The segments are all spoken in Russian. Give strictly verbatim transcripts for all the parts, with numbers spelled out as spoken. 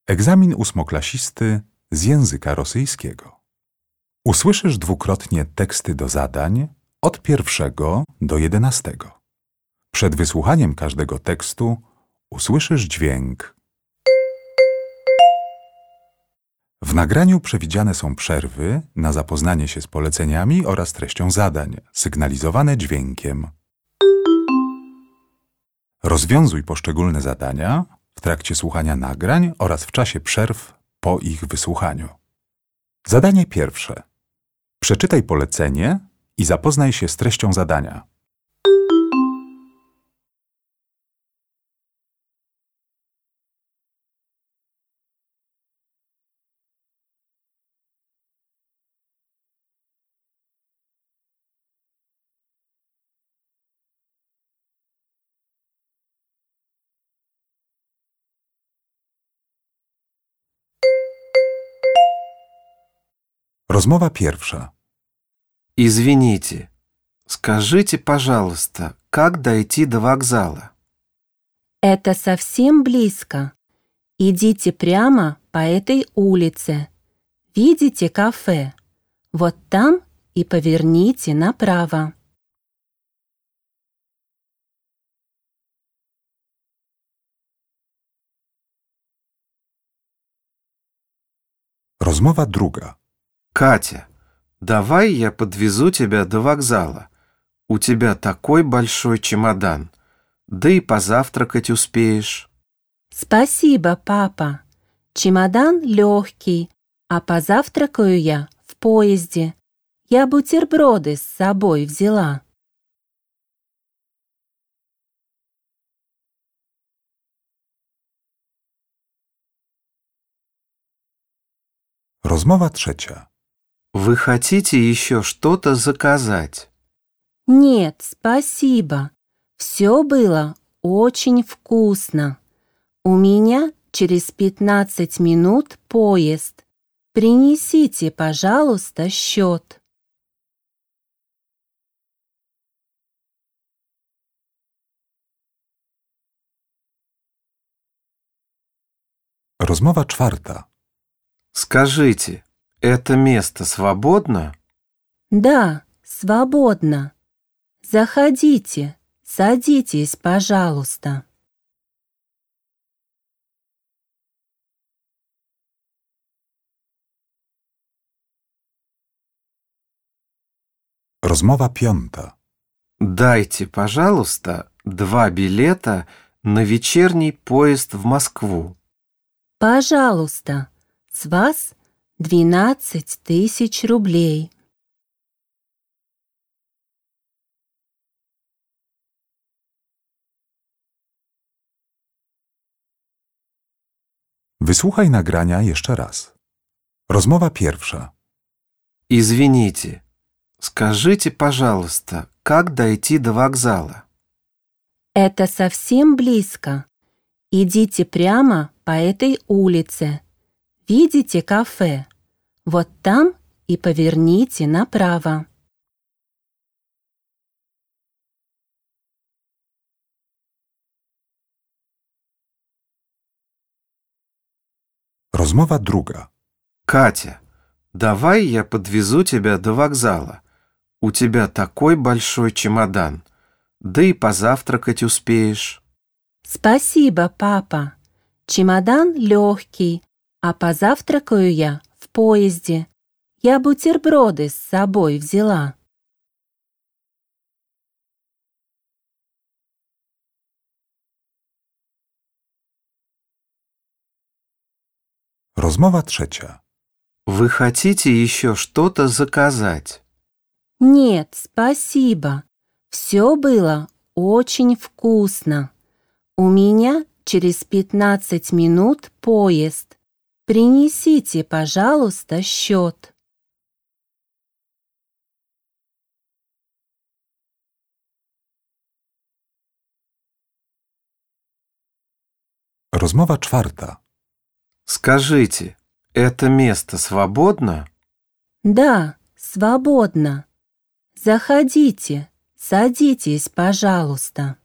Egzamin ósmoklasisty z języka rosyjskiego. Usłyszysz dwukrotnie teksty do zadań od pierwszego do jedenastego. Przed wysłuchaniem każdego tekstu usłyszysz dźwięk. W nagraniu przewidziane są przerwy na zapoznanie się z poleceniami oraz treścią zadań, sygnalizowane dźwiękiem. Rozwiązuj poszczególne zadania w trakcie słuchania nagrań oraz w czasie przerw po ich wysłuchaniu. Zadanie pierwsze. Przeczytaj polecenie i zapoznaj się z treścią zadania. Rozmowa pierwsza. Извините, скажите, пожалуйста, как дойти до вокзала? Это совсем близко. Идите прямо по этой улице. Видите кафе? Вот там и поверните направо. Rozmowa druga. Катя, давай я подвезу тебя до вокзала. У тебя такой большой чемодан. Да и позавтракать успеешь. Спасибо, папа. Чемодан легкий, а позавтракаю я в поезде. Я бутерброды с собой взяла. Rozmowa trzecia. Вы хотите еще что-то заказать? Нет, спасибо. Все было очень вкусно. У меня через пятнадцать минут поезд. Принесите, пожалуйста, счет. Rozmowa czwarta. Скажите, это место свободно? Да, свободно. Заходите, садитесь, пожалуйста. Rozmowa piąta. Дайте, пожалуйста, два билета на вечерний поезд в Москву. Пожалуйста, с вас двенадцать тысяч рублей. Wysłuchaj nagrania jeszcze raz. Rozmowa pierwsza. Извините, скажите, пожалуйста, как дойти до вокзала? Это совсем близко. Идите прямо по этой улице. Видите кафе? Вот там и поверните направо. Rozmowa druga. Катя, давай я подвезу тебя до вокзала. У тебя такой большой чемодан. Да и позавтракать успеешь. Спасибо, папа. Чемодан легкий, а позавтракаю я в поезде. Я бутерброды с собой взяла. Rozmowa trzecia. Вы хотите еще что-то заказать? Нет, спасибо. Все было очень вкусно. У меня через пятнадцать минут поезд. Принесите, пожалуйста, счет. Rozmowa czwarta. Скажите, это место свободно? Да, свободно. Заходите, садитесь, пожалуйста.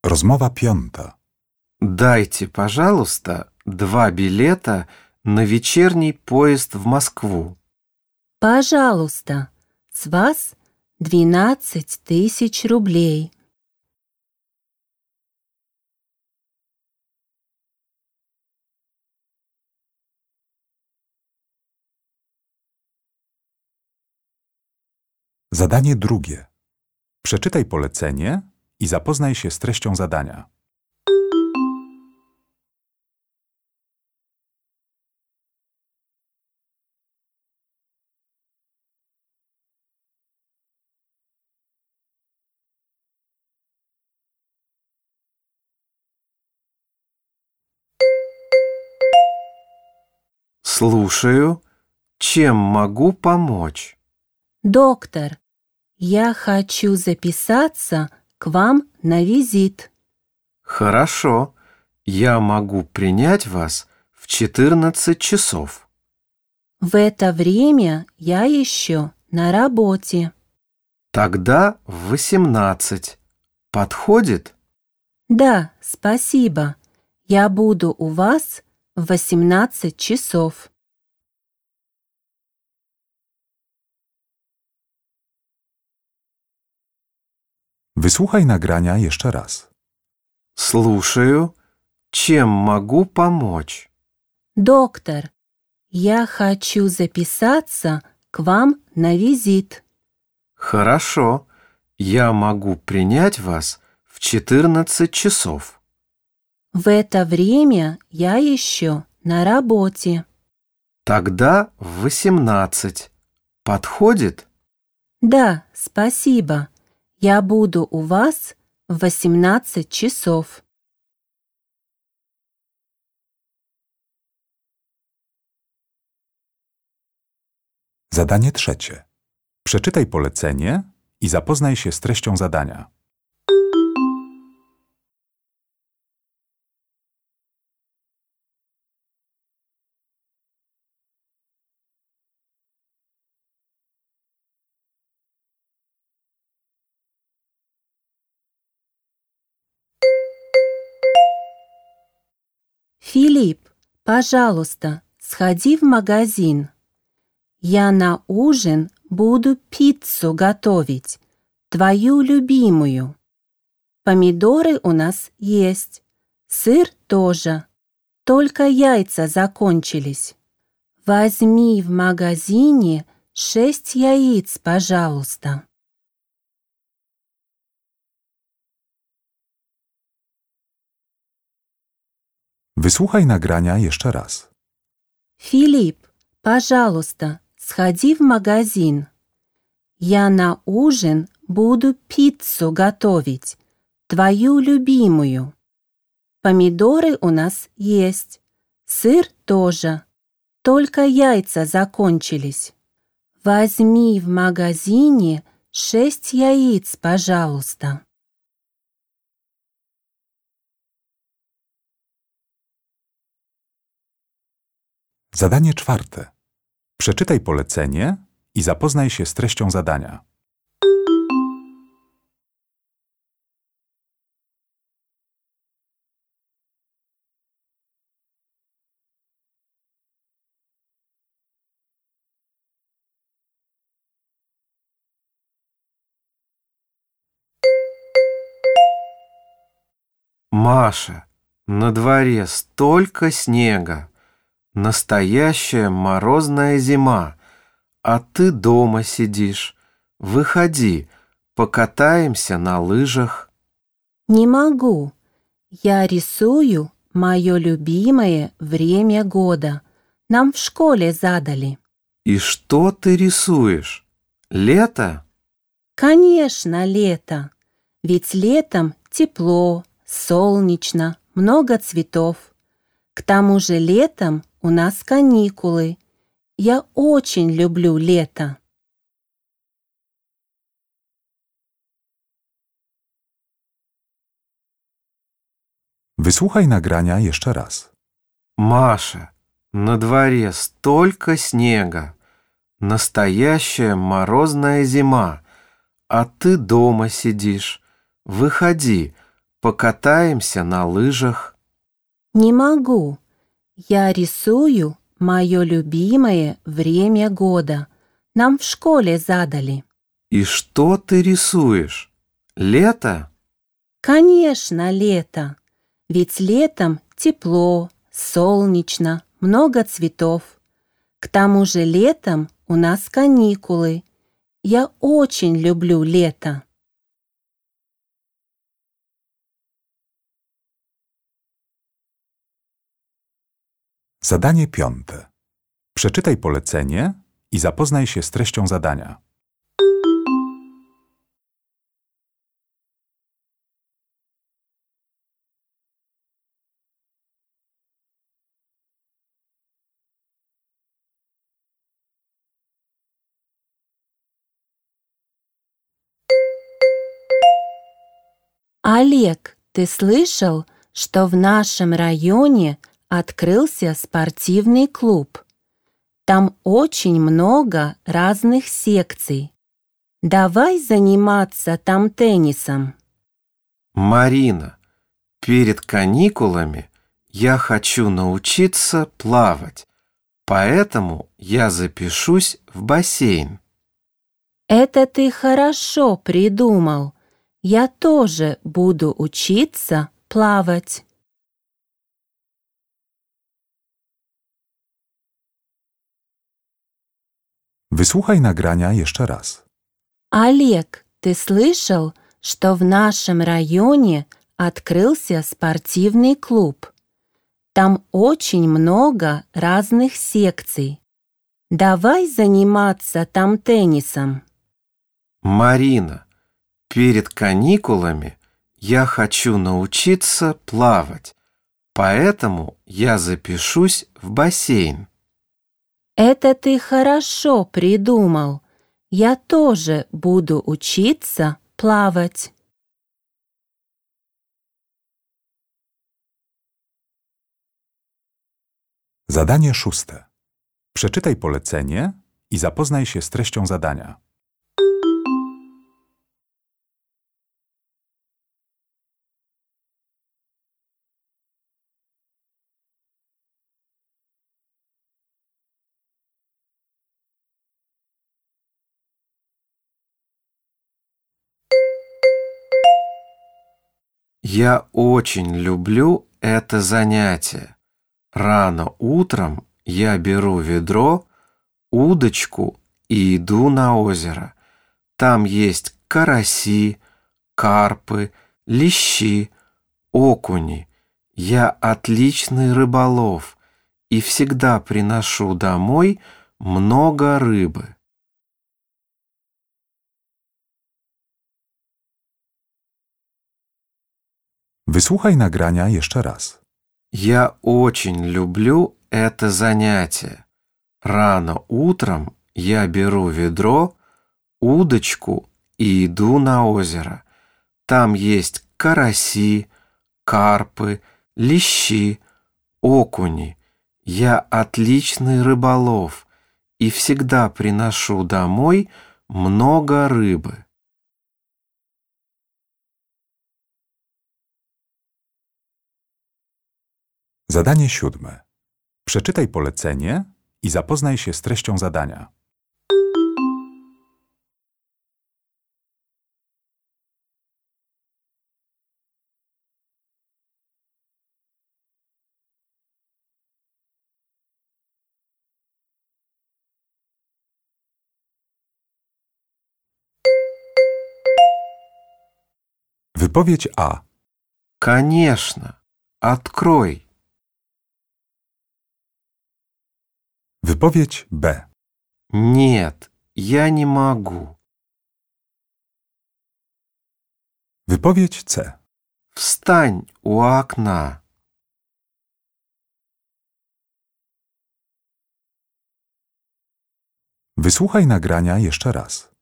Rozmowa piąta. Дайте, пожалуйста, два билета на вечерний поезд в Москву. Пожалуйста, с вас двенадцать тысяч рублей. Zadanie drugie. Przeczytaj polecenie i zapoznaj się z treścią zadania. Слушаю. Чем могу помочь? Доктор, я хочу записаться к вам на визит. Хорошо. Я могу принять вас в четырнадцать часов. В это время я еще на работе. Тогда в восемнадцать. Подходит? Да, спасибо. Я буду у вас в восемнадцать часов. Wysłuchaj nagrania jeszcze raz. Слушаю. Чем могу помочь? Доктор, я хочу записаться к вам на визит. Хорошо. Я могу принять вас в четырнадцать часов. В это время я еще на работе. Тогда в восемнадцать. Подходит? Да, спасибо. Я буду у вас в восемнадцать часов. Zadanie trzecie. Przeczytaj polecenie i zapoznaj się z treścią zadania. Филипп, пожалуйста, сходи в магазин. Я на ужин буду пиццу готовить, твою любимую. Помидоры у нас есть, сыр тоже, только яйца закончились. Возьми в магазине шесть яиц, пожалуйста. Wysłuchaj nagrania jeszcze raz. Филипп, пожалуйста, сходи в магазин. Я на ужин буду пиццу готовить, твою любимую. Помидоры у нас есть, сыр тоже, только яйца закончились. Возьми в магазине шесть яиц, пожалуйста. Zadanie czwarte. Przeczytaj polecenie i zapoznaj się z treścią zadania. Маша, на дворе столько снега. Настоящая морозная зима, а ты дома сидишь. Выходи, покатаемся на лыжах. Не могу. Я рисую мое любимое время года. Нам в школе задали. И что ты рисуешь? Лето? Конечно, лето. Ведь летом тепло, солнечно, много цветов. К тому же летом у нас каникулы. Я очень люблю лето. Wysłuchaj nagrania jeszcze raz. Маша, на дворе столько снега. Настоящая морозная зима, а ты дома сидишь. Выходи, Покатаемся на лыжах. Не могу. Я рисую мое любимое время года. Нам в школе задали. И что ты рисуешь? Лето? Конечно, лето. Ведь летом тепло, солнечно, много цветов. К тому же летом у нас каникулы. Я очень люблю лето. Zadanie piąte. Przeczytaj polecenie i zapoznaj się z treścią zadania. Олег, ты слышал, что в нашем районе открылся спортивный клуб? Там очень много разных секций. Давай заниматься там теннисом. Марина, перед каникулами я хочу научиться плавать, поэтому я запишусь в бассейн. Это ты хорошо придумал. Я тоже буду учиться плавать. Wysłuchaj nagrania jeszcze raz. Олег, ты слышал, что в нашем районе открылся спортивный клуб? Там очень много разных секций. Давай заниматься там теннисом. Марина, перед каникулами я хочу научиться плавать, поэтому я запишусь в бассейн. Это ты хорошо придумал. Я тоже буду учиться плавать. Zadanie szóste. Przeczytaj polecenie i zapoznaj się z treścią zadania. Я очень люблю это занятие. Рано утром я беру ведро, удочку и иду на озеро. Там есть караси, карпы, лещи, окуни. Я отличный рыболов и всегда приношу домой много рыбы. Wysłuchaj nagrania jeszcze raz. Я очень люблю это занятие. Рано утром я беру ведро, удочку и иду на озеро. Там есть караси, карпы, лещи, окуни. Я отличный рыболов и всегда приношу домой много рыбы. Zadanie siódme. Przeczytaj polecenie i zapoznaj się z treścią zadania. Wypowiedź A. Конечно, открой. Wypowiedź B. Нет, я не могу. Wypowiedź C. Встань у окна. Wysłuchaj nagrania jeszcze raz.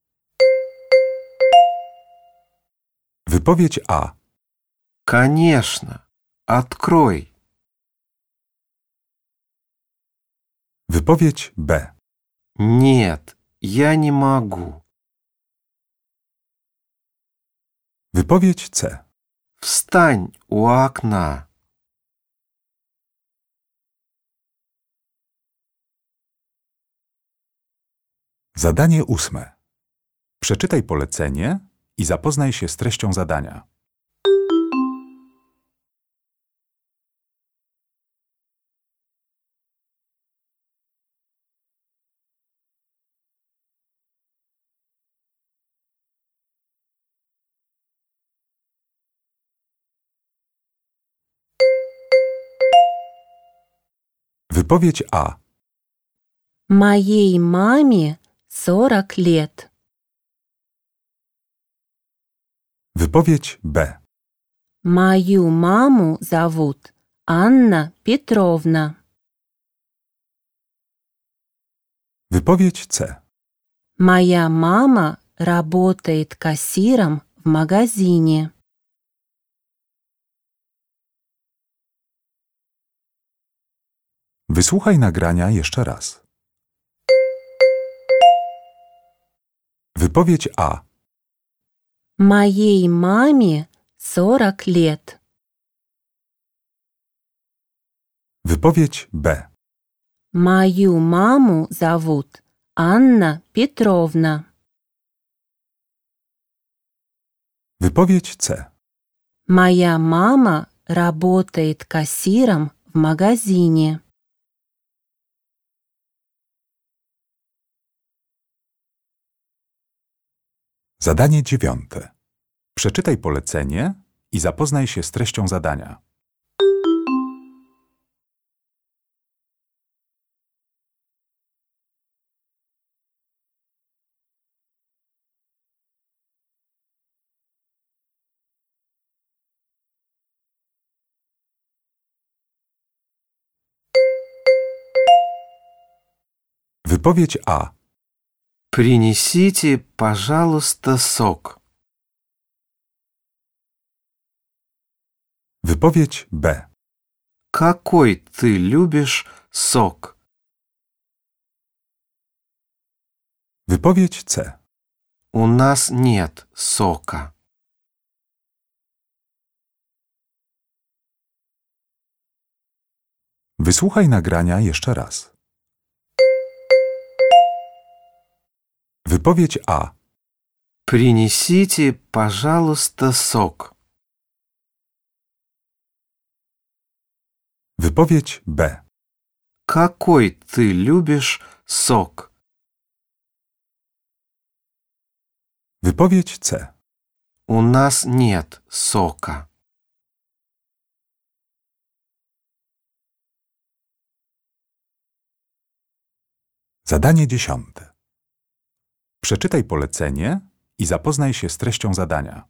Wypowiedź A. Конечно, открой. Wypowiedź B. Нет, я не могу. Wypowiedź C. Wstań u okna. Zadanie ósme. Przeczytaj polecenie i zapoznaj się z treścią zadania. Wypowiedź A. Моей маме сорок лет. Wypowiedź B. Мою маму зовут Анна Петровна. Wypowiedź C. Моя мама работает кассиром в магазине. Wysłuchaj nagrania jeszcze raz. Wypowiedź A. Моей маме сорок лет. Wypowiedź B. Мою маму зовут Анна Петровна. Wypowiedź C. Моя мама работает кассиром в магазине. Zadanie dziewiąte. Przeczytaj polecenie i zapoznaj się z treścią zadania. Wypowiedź A. Принесите, пожалуйста, сок. Wypowiedź B. Какой ты любишь сок? Wypowiedź C. У нас нет сока. Wysłuchaj nagrania jeszcze raz. Wypowiedź A. Принесите, пожалуйста, сок. Wypowiedź B. Какой ты любишь сок? Wypowiedź C. У нас нет сока. Zadanie dziesiąte. Przeczytaj polecenie i zapoznaj się z treścią zadania.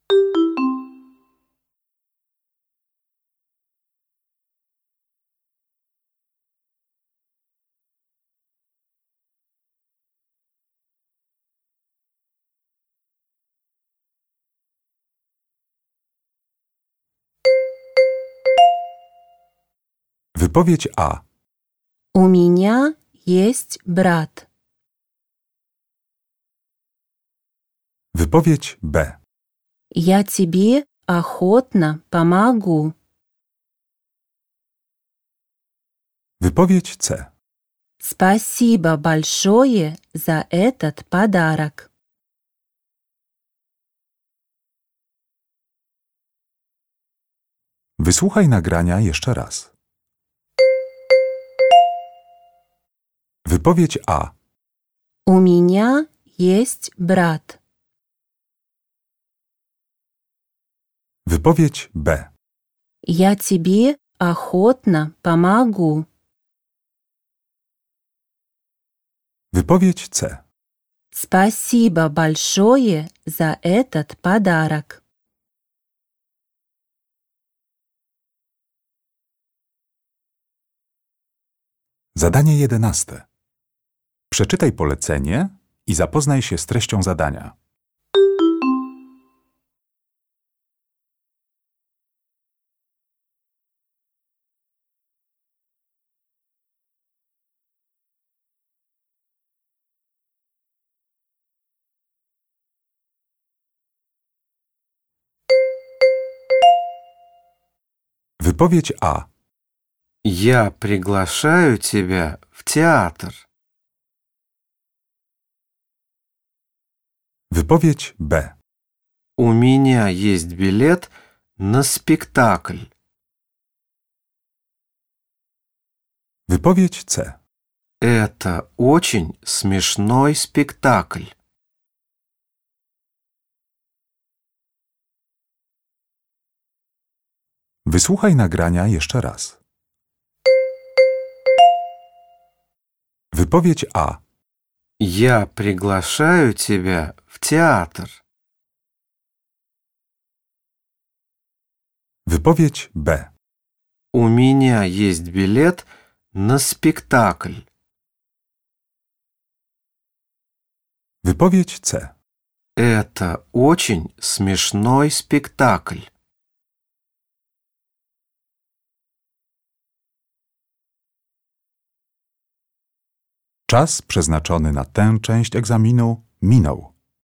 Wypowiedź A. У меня есть брат. Wypowiedź B. Я тебе охотно помогу. Wypowiedź C. Спасибо большое за этот подарок. Wysłuchaj nagrania jeszcze raz. Wypowiedź A. У меня есть брат. Wypowiedź B. Я тебе охотно помогу. Wypowiedź C. Спасибо большое за этот подарок. Zadanie jedenaste. Przeczytaj polecenie i zapoznaj się z treścią zadania. Wypowiedź A. Я приглашаю тебя в театр. Wypowiedź B. У меня есть билет на спектакль. Wypowiedź C. Это очень смешной спектакль. Wysłuchaj nagrania jeszcze raz. Wypowiedź A. Я приглашаю тебя в театр. Wypowiedź B. У меня есть билет на спектакль. Wypowiedź C. Это очень смешной спектакль. Czas przeznaczony na tę część egzaminu minął.